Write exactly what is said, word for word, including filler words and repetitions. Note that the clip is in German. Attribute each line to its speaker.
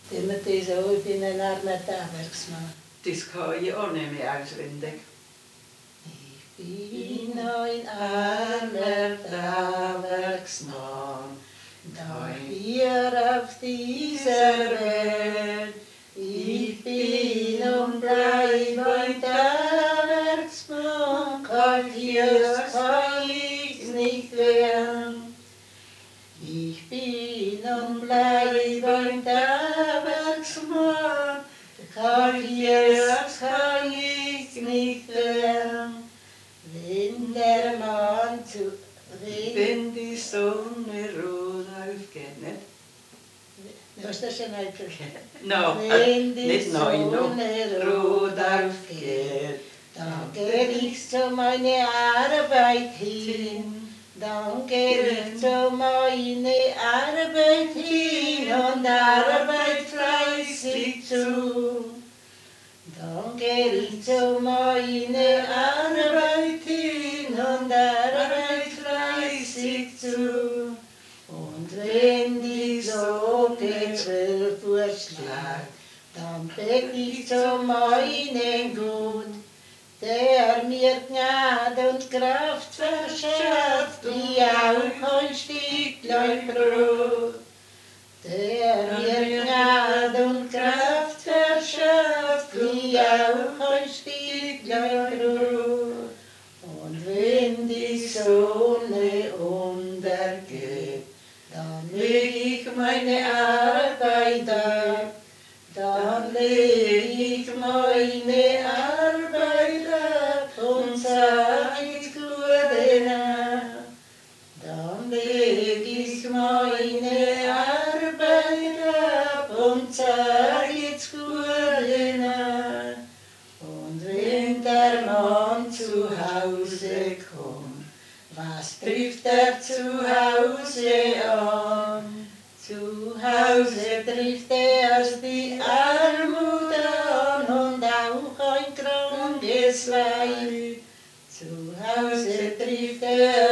Speaker 1: Immer diese, oh, ich bin ein armer Handwerksmann.
Speaker 2: Das kann ich auch nicht mehr auswendig.
Speaker 1: Ich bin ein armer Handwerksmann, da hier auf dieser Welt. Ich bin und bleib ein Handwerksmann, Kaffees kann ich nicht werden. Ich bin und bleib ein Handwerksmann, Kaffees kann ich nicht werden. Wenn der Mann zu... Wenn,
Speaker 2: Wenn die Sonne rot aufgeht, nicht?
Speaker 1: Du hast das schon nicht vergessen.
Speaker 2: No,
Speaker 1: Wenn die
Speaker 2: nicht neu, no.
Speaker 1: Sonne
Speaker 2: Rot
Speaker 1: rot
Speaker 2: aufgeht,
Speaker 1: dann geh ich zu meiner Arbeit hin. Dann geh ich zu meiner Arbeit hin und arbeit fleißig zu. Dann geh ich zu meiner Arbeit hin und arbeit fleißig zu. Und wenn die Sonne zwölf Uhr schlägt, dann bett ich zu meinem Gott, der mir Gnade und Kraft verschafft, wie auch ein Stücklein Brot. Der mir Gnade und Kraft verschafft, wie auch ein Stücklein Brot. Und wenn die Sonne untergeht, dann leg ich meine Arbeit ab, dann leg ich meine Arbeit ab und sag jetzt gute Nacht. Dann leg ich meine Arbeit ab und sag jetzt gute Nacht. Und wenn der Mann zu Hause kommt, was trifft er zu Hause an? Zu Hause trifft er die Armut an und auch ein krankes Weib. Zu Hause trifft er